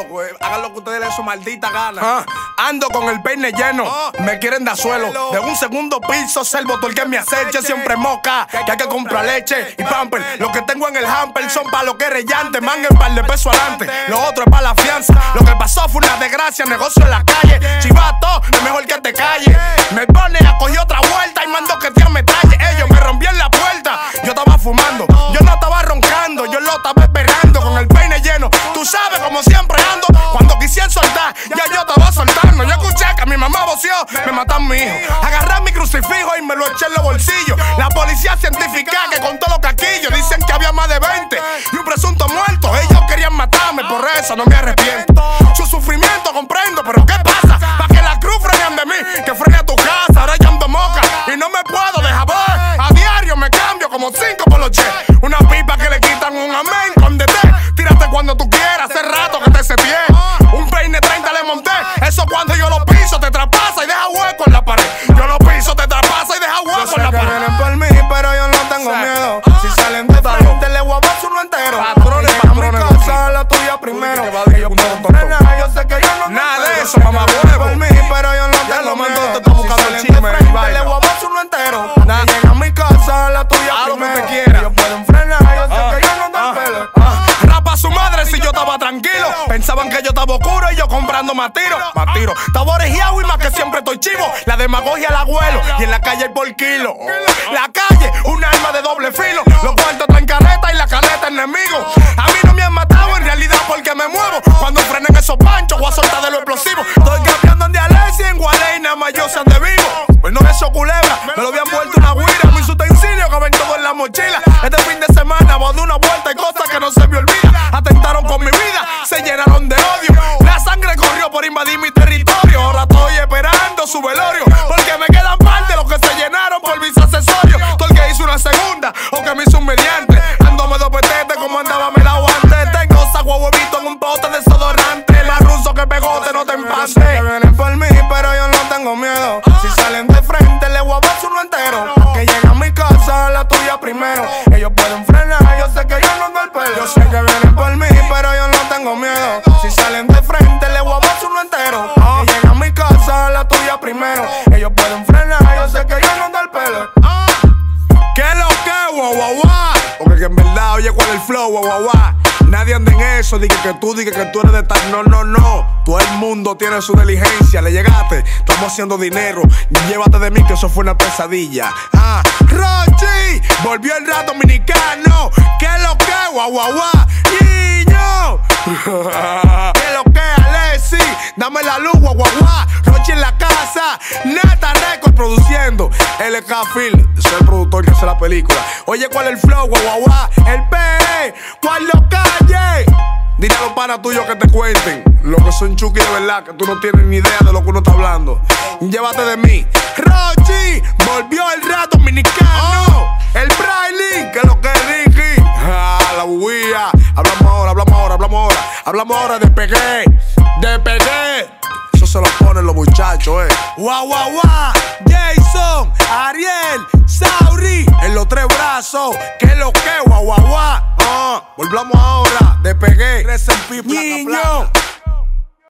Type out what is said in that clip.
loco. Hagan lo que ustedes den su maldita gana. Ando con el peine lleno. Me quieren dar suelo. De un segundo piso, selvo, todo el que me aceche. Siempre moca, que hay que comprar leche y pamper. Lo que tengo en el hamper son pa' lo que es rellante. Manguen par de pesos adelante. Lo otro es pa' la fianza. Lo que pasó fue una desgracia, negocio en la calle. Chivato, es mejor que te calle. Me pone a coger otra vuelta y mando que te ametralle. Ellos me rompían la puerta. Yo estaba fumando, yo no estaba roncando, yo lo estaba esperando con el peine lleno. Tú sabes como siempre ando. Cuando quisieran soltar, ya yo estaba soltando. Yo escuché que mi mamá voció, me matan mi hijo. Agarré mi crucifijo y me lo eché en los bolsillos. La policía científica que contó los caquillos dicen que había más de 20 y un presunto muerto. Ellos querían matarme, por eso no me arrepiento. Su sufrimiento comprendo, pero ¿qué pasa? Pa' que la cruz frenen de mí, que frene a tu casa. Ahora yo ando moca y no me puedo dejar ver. A diario me cambio como 5 por los che. Una pipa que le quitan un amén con DT. Tírate cuando tú quieras, hace rato que te seteé. Un peine 30 le monté. Eso cuando yo lo piso te traspasa y deja hueco en la pared. Yo lo piso, te traspasa y deja hueco en la pared. Vienen por mí, pero yo no tengo miedo. Si salen de frente, le voy a dar uno entero. Patrones, patrones, mi casa, la tuya primero. Yo puedo frenar, yo sé que yo no nada de eso, vienen mamá por huevo. mí, pero yo no tengo momento miedo. te está buscando Si el salen chisme de y frente, vaina. le voy a dar uno entero. Llega a mi casa, la tuya Haz lo que primero. te quiera. Ellos pueden frenar, yo sé que yo no tengo pelo. Rapa a su madre si yo estaba tranquilo. Pensaban que yo estaba oscuro y yo comprando más tiro. Estaba orejeado y más que siempre estoy chivo. La demagogia al abuelo y en la calle el por kilo. La calle, un arma de doble filo. Los cuartos traen careta y la caleta enemigo. A mí no me han matado en realidad porque me muevo. Cuando frenen esos panchos voy a soltar de lo explosivo. Estoy cambiando en Dialexia y en Gualey, nada más yo sean de vivo. Pues no eso culebra, me lo habían vuelto una guira. Mis utensilios que ven todo en la mochila. Este fin de semana voy a dar una vuelta y cosas que no se me olvidan. Atentaron con mi vida, se llenaron de odio. La sangre corrió por invadir mi territorio. Ahora estoy esperando su velorio, porque me quedan parte de los que se llenaron por mis accesorios. Todo el que hizo una segunda o que me hizo un mediante. Andome dos petetes como andaba me la antes. Tengo saco huevito en un pote de desodorante. Más ruso que pegote, no te Yo sé que empante. vienen por mí, pero yo no tengo miedo. Si salen de frente, le voy a dar uno entero. Que llega a mi casa, la tuya primero. Ellos pueden frenar, yo sé que yo no doy el pelo. Yo sé que vienen por mí, pero yo no tengo miedo. Si salen de frente, le voy a dar uno entero. Que llega a mi casa, la tuya primero. Ellos pueden frenar, yo sé que yo no doy el pelo. ¿Qué es lo que, guau, guau, guau? Porque que en verdad, oye, ¿cuál es el flow, guau, guau, guau? Nadie anda en eso, diga que tú eres de tal. No, no, no. Todo el mundo tiene su diligencia. Le llegaste, estamos haciendo dinero. Llévate de mí que eso fue una pesadilla. Rochi, volvió el rap dominicano. ¿Qué es lo que, guau, guau, guau? Niño. ¿Qué es lo que, Alexi? Dame la luz, guau, guau, guau. Rochi en la casa, Nata Record produciendo. LK Film, soy el productor que hace la película. Oye, ¿cuál es el flow, guau, guau, guau? El PE, ¿cuál lo calle? Dile a los panas tuyos que te cuenten lo que son chuki de verdad, que tú no tienes ni idea de lo que uno está hablando. Llévate de mí. Rochi, volvió el rap dominicano. El Braille, que es lo que es Ricky. La buguía. Hablamos ahora de pegué. Eso se lo ponen los muchachos, Guau, guau, guau. Jason, Ariel, Sauri, en los 3 brazos. ¿Qué es lo que, guau, guau, guau? Volvamos ahora de pegué. Niño.